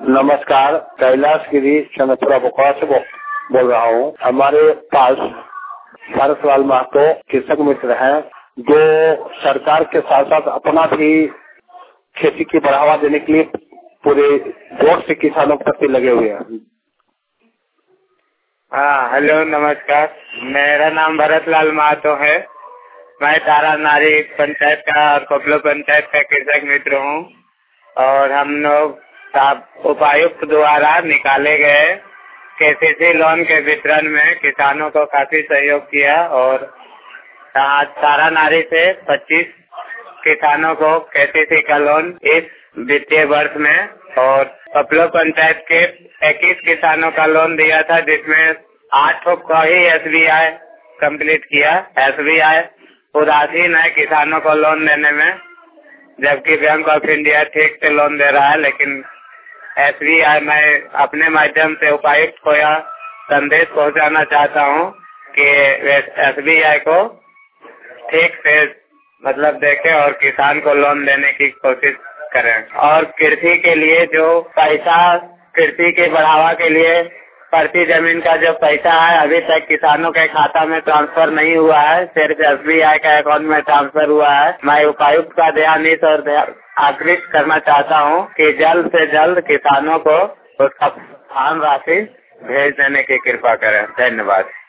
नमस्कार, कैलाशगिरी चंद्रपुरा बोकारो से बोल रहा हूँ। हमारे पास पारसलाल महतो कृषक मित्र हैं, जो सरकार के साथ साथ अपना भी खेती की बढ़ावा देने के लिए पूरे जोर से किसानों के प्रति लगे हुए हैं। हाँ, हेलो, नमस्कार। मेरा नाम भरतलाल महतो है। मैं तारानारी पंचायत का और कोपलो पंचायत का कृषक मित्र हूँ और हम लोग उपायुक्त द्वारा निकाले गए केसीसी लोन के वितरण में किसानों को काफी सहयोग किया और तारानारी से 25 किसानों को केसीसी का लोन इस वित्तीय वर्ष में और कोपलो पंचायत के 21 किसानों का लोन दिया था, जिसमें 8 को ही SBI कंप्लीट किया। SBI उदासीन है किसानों को लोन देने में, जबकि बैंक ऑफ इंडिया ठीक से लोन दे रहा है। लेकिन SBI, मैं अपने माध्यम से उपायुक्त को यह संदेश पहुंचाना चाहता हूं कि SBI को ठीक से मतलब देखे और किसान को लोन देने की कोशिश करें। और कृषि के लिए जो पैसा, कृषि के बढ़ावा के लिए प्रति जमीन का जो पैसा है, अभी तक किसानों के खाता में ट्रांसफर नहीं हुआ है, सिर्फ SBI का अकाउंट में ट्रांसफर हुआ है। मैं उपायुक्त का ध्यान इस और आकृष्ट करना चाहता हूं कि जल्द से जल्द किसानों को उसका धन राशि भेज देने की कृपा करें। धन्यवाद।